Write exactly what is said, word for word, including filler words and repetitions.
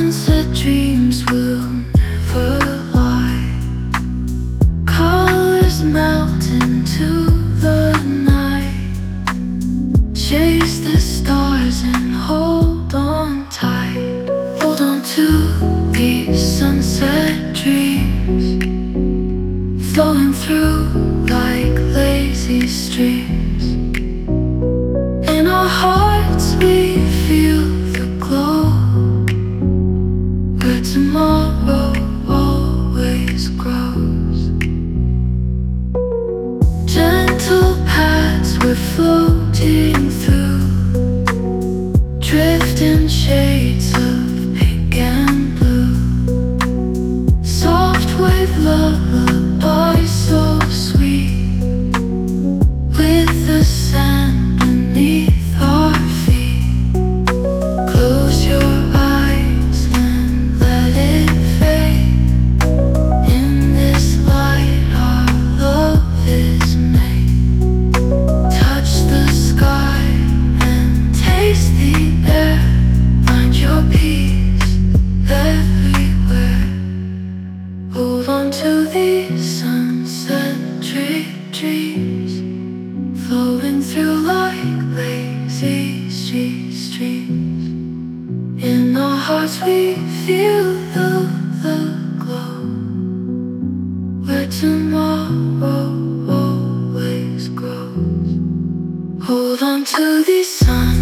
sunset dreams will never lie. Colors melt into the night. Chase the stars and hold on tight. Hold on to these sunset dreams, flowing through like lazy streams. In our hearts we feel the glow, where tomorrow always grows. Gentle paths we're floating through, drifting shades of pink and blue. Soft wave lullaby so sweet, with the sand beneath our feet. Close your eyes and let it fade. In this light our love is made. Touch the sky and taste the air. Find your peace everywhere. Hold on to these sunset dre- dreams, flowing through like lazy street streams. In our hearts we feel the, the glow, where tomorrow always grows. Hold on to these suns